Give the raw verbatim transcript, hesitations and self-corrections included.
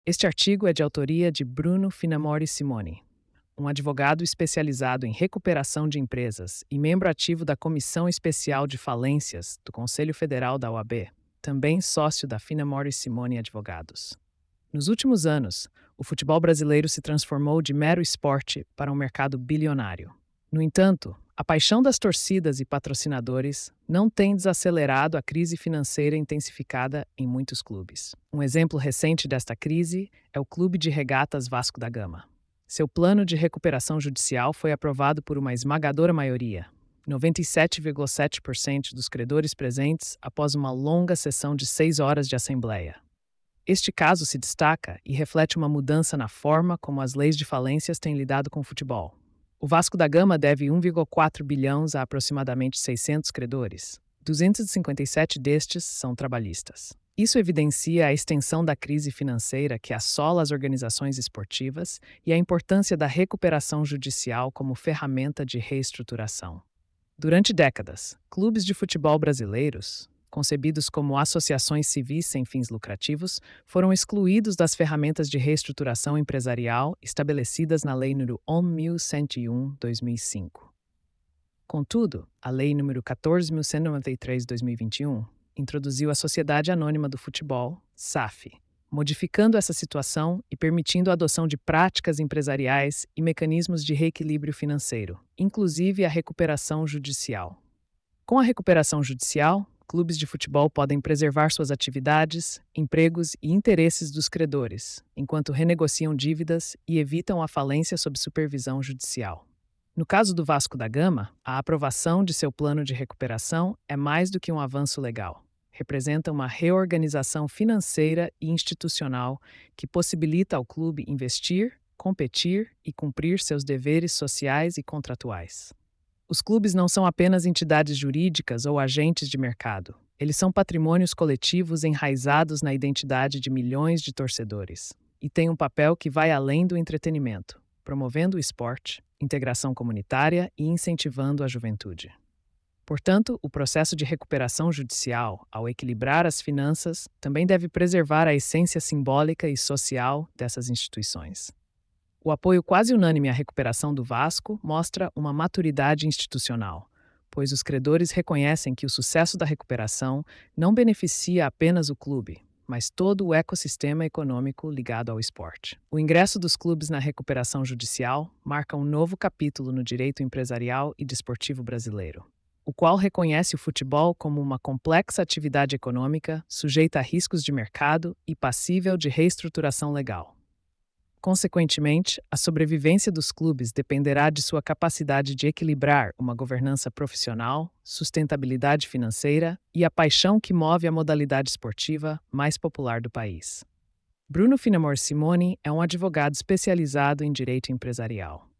Este artigo é de autoria de Bruno Finamori Simoni, um advogado especializado em recuperação de empresas e membro ativo da Comissão Especial de Falências do Conselho Federal da O A B, também sócio da Finamori Simoni Advogados. Nos últimos anos, o futebol brasileiro se transformou de mero esporte para um mercado bilionário. No entanto, a paixão das torcidas e patrocinadores não tem desacelerado a crise financeira intensificada em muitos clubes. Um exemplo recente desta crise é o Clube de Regatas Vasco da Gama. Seu plano de recuperação judicial foi aprovado por uma esmagadora maioria, noventa e sete vírgula sete por cento dos credores presentes, após uma longa sessão de seis horas de assembleia. Este caso se destaca e reflete uma mudança na forma como as leis de falências têm lidado com o futebol. O Vasco da Gama deve um vírgula quatro bilhões a aproximadamente seiscentos credores. duzentos e cinquenta e sete destes são trabalhistas. Isso evidencia a extensão da crise financeira que assola as organizações esportivas e a importância da recuperação judicial como ferramenta de reestruturação. Durante décadas, clubes de futebol brasileiros, concebidos como associações civis sem fins lucrativos, foram excluídos das ferramentas de reestruturação empresarial estabelecidas na Lei nº onze mil cento e um de dois mil e cinco. Contudo, a Lei nº quatorze mil cento e noventa e três de dois mil e vinte e um introduziu a Sociedade Anônima do Futebol, S A F, modificando essa situação e permitindo a adoção de práticas empresariais e mecanismos de reequilíbrio financeiro, inclusive a recuperação judicial. Com a recuperação judicial, clubes de futebol podem preservar suas atividades, empregos e interesses dos credores, enquanto renegociam dívidas e evitam a falência sob supervisão judicial. No caso do Vasco da Gama, a aprovação de seu plano de recuperação é mais do que um avanço legal. Representa uma reorganização financeira e institucional que possibilita ao clube investir, competir e cumprir seus deveres sociais e contratuais. Os clubes não são apenas entidades jurídicas ou agentes de mercado. Eles são patrimônios coletivos enraizados na identidade de milhões de torcedores e têm um papel que vai além do entretenimento, promovendo o esporte, integração comunitária e incentivando a juventude. Portanto, o processo de recuperação judicial, ao equilibrar as finanças, também deve preservar a essência simbólica e social dessas instituições. O apoio quase unânime à recuperação do Vasco mostra uma maturidade institucional, pois os credores reconhecem que o sucesso da recuperação não beneficia apenas o clube, mas todo o ecossistema econômico ligado ao esporte. O ingresso dos clubes na recuperação judicial marca um novo capítulo no direito empresarial e desportivo brasileiro, o qual reconhece o futebol como uma complexa atividade econômica sujeita a riscos de mercado e passível de reestruturação legal. Consequentemente, a sobrevivência dos clubes dependerá de sua capacidade de equilibrar uma governança profissional, sustentabilidade financeira e a paixão que move a modalidade esportiva mais popular do país. Bruno Finamori Simoni é um advogado especializado em direito empresarial.